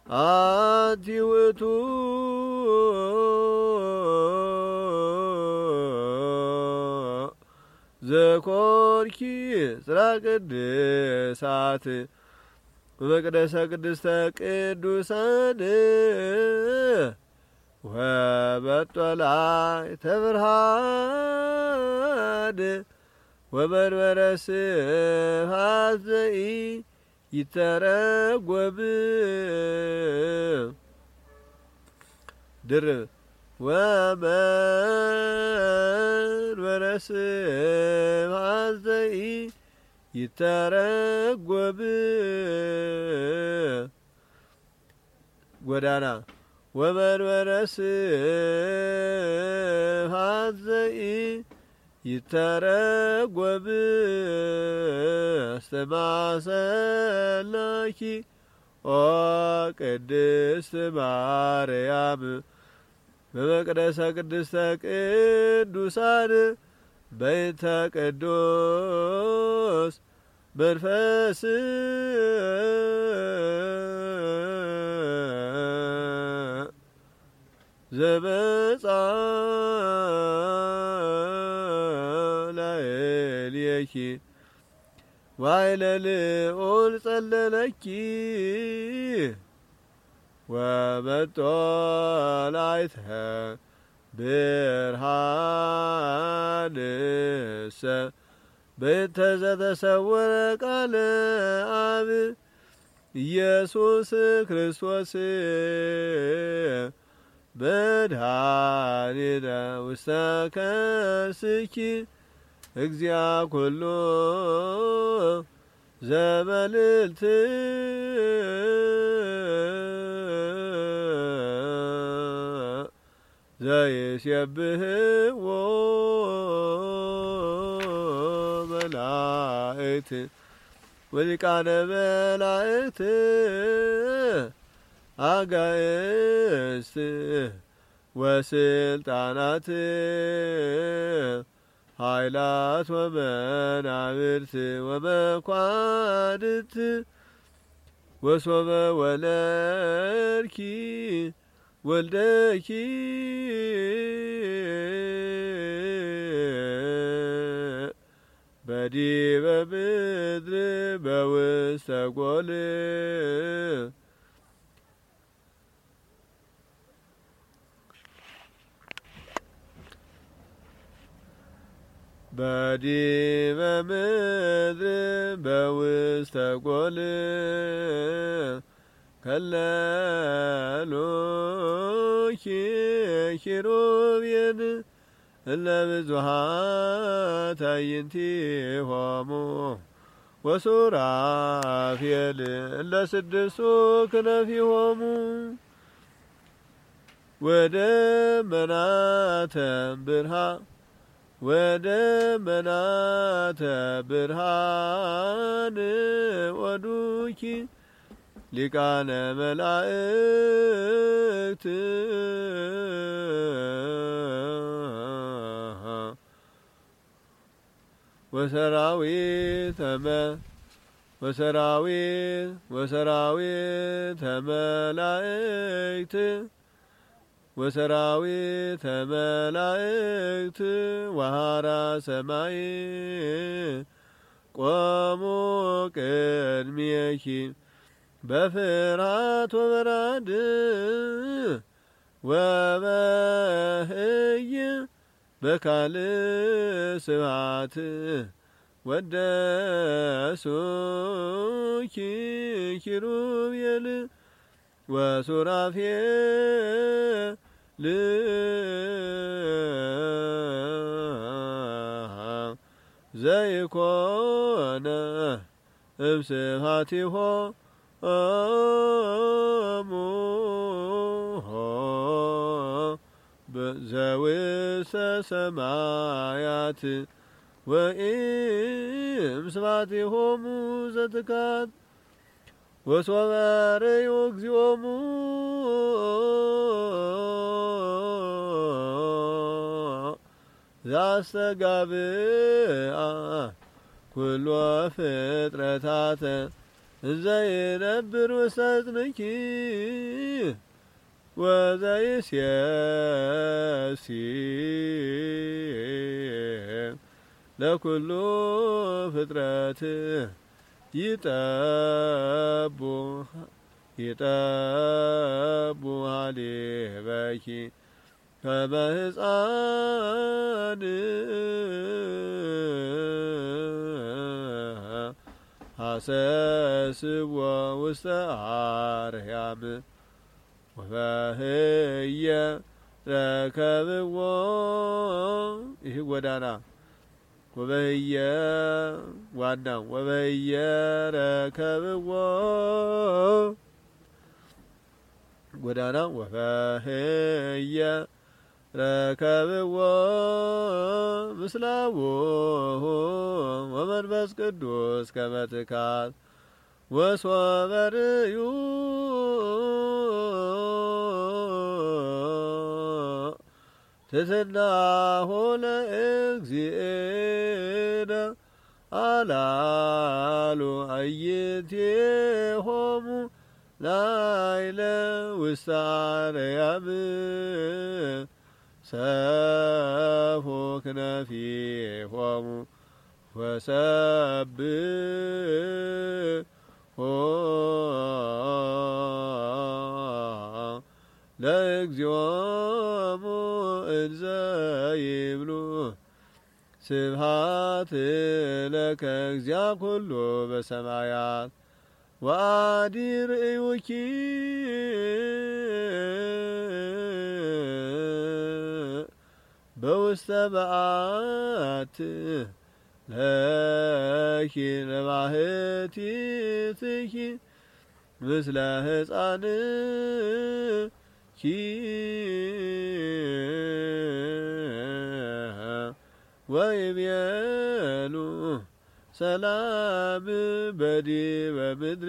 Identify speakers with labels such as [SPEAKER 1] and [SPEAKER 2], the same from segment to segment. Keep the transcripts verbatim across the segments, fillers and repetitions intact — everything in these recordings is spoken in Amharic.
[SPEAKER 1] አንቲ ውእቱ ዘኮርኪ ጽራ ቅድሳት በመቅደሰ ቅድስተ ቅዱሳን ወበጦላዕተ ብርሃን ወመንበረ ስብሐት ዘኢይተረጐም ድርብ ወመንበረ ስብሐት ዘኢይተረጐም ጎዳና ወመንበረ ስብሐት ዘኢይተረጐም አስተማሰላኪ ኦ ቅድስት ማርያም በመቅደሰ ቅድስተ ቅዱሳን በይንተ ቅዱስ መንፈስ ዘመጻ ላዕሌኪ ዋይለ ልዑል ጸለለኪ ወበጦላዕተ ብርሃንሰ በእንተ ዘተሰወረ ቃለ አብ ኢየሱስ ክርስቶስ መድኃኒነ ውስተ ከርስኪ እግዚአ ኩሉ ዘመልዕልት ዘይሴብሕዎ መላእክት ወሊቃነ መላእክት አጋእዝት ወስልጣናት ኃይላት ወመናብርት ወመኳንንት ወሶበ ወለድኪ ወልደኪ በዲበ ምድር በውስተ ጐል በዲበ ምድር በውስተ ጐል ከለሎኪ ኪሩቤል እለ ብዙኃት አዕይንቲሆሙ ወሱራፌል እለ ስድስቱ ክነፊሆሙ ወደመናተ ብርሃን ወደመናተ ብርሃን ወዱኪ ሊቃነ መላእክት ወሰራዊተ ወሰራዊት ወሰራዊተ መላእክት ወሰራዊተ መላእክት ወሃራ ሰማይ ቆሙ ቅድሜኪ በፍርሃት ወበራድ ወበህይ በካልእ ስብሐት ወደሱኪ ኪሩቤል ወሱራፌል ዘይኮነ እምስብሐቲሆሙ ዘውስተ ሰማያት ወእምስብሐቲሆሙ ዘትካት ወሶበ ርእዩ እግዚኦሙ ዘአስተጋብአ ኩሎ ፍጥረታተ ዘይነብር ውስተ እዝንኪ ወዘይሴሲ ለኩሉ ፍጥረት ይጠቡ ይጠቡ ሀሊበኪ ከመ ሕፃን ሐሰስዎ ውስተ አርያም ወበህየ ረከብዎ ይህ ጎዳና ወበህየ ዋናው ወበህየ ረከብዎ ጎዳና ወበህየ ረከብዎ ምስላዎ ወመንፈስ ቅዱስ ከመ ትካት ወሶበ ርእዩ ትሕትናሆ ለእግዚእነ አላሉ አዕይንቲሆሙ ላዕለ ውስተ አርያም ሰፎ ክነፊሆሙ ወሰብሖ ለእግዚኦሙ እንዘ ይብሉ ስብሐት ለከ እግዚአ ኩሉ በሰማያት ወአዲ ርእዩኪ በውስተ በዓት ለኪ ለባህቲትኪ ምስለ ሕፃንኪ ወይቤሉ ሰላም በዲበ ምድር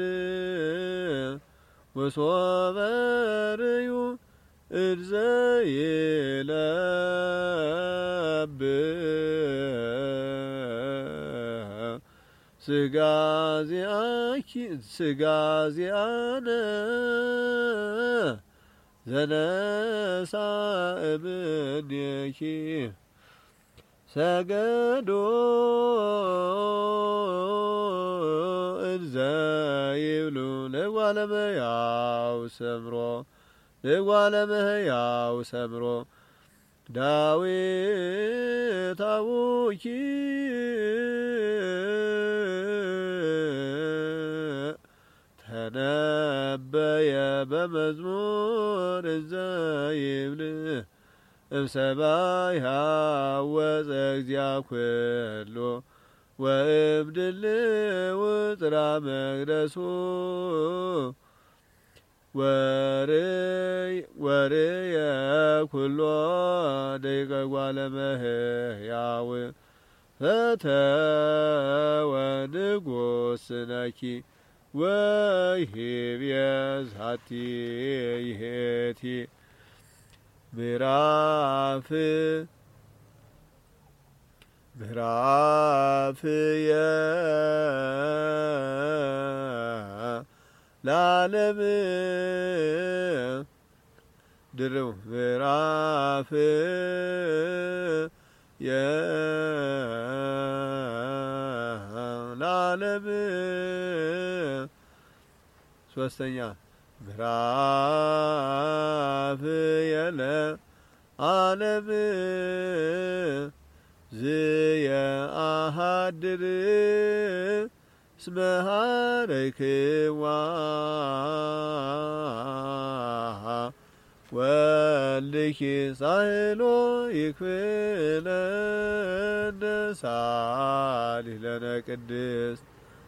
[SPEAKER 1] ወሶበ ርእዩ እንዘ ይለብብ ሥጋ ዚአኪ ሥጋ ዚአነ ዘነሣ እምኔኪ ሰገዶ እንዘ ይብሉ ለእጓለ እመሕያው ሰምሮ ለእጓለ እመሕያው ሰምሮ ዳዊት አቡኪ ተነበየ በመዝሙር እንዘ ይብል እምሰማይ ሀወፀ እግዚአ ኩሉ ወእምድልው ጥራ መቅደሱ ወርእየ ኩሎ ደቂቀ እጓለ እመሕያው ፈተወ ንጉሥ ነኪ ወይቤ ዛቲ ይእቲ ምዕራፍ ምዕራፍ ለዓለም ድርው ምዕራፍ ለዓለም ሶስተኛ ምዕራፍ የለ ዓለም ዝየ አሃድር እስመ ኀረይክዋ ወልኪ ሳህሎ ይክፍለነ ሳሊ ለነ ቅድስት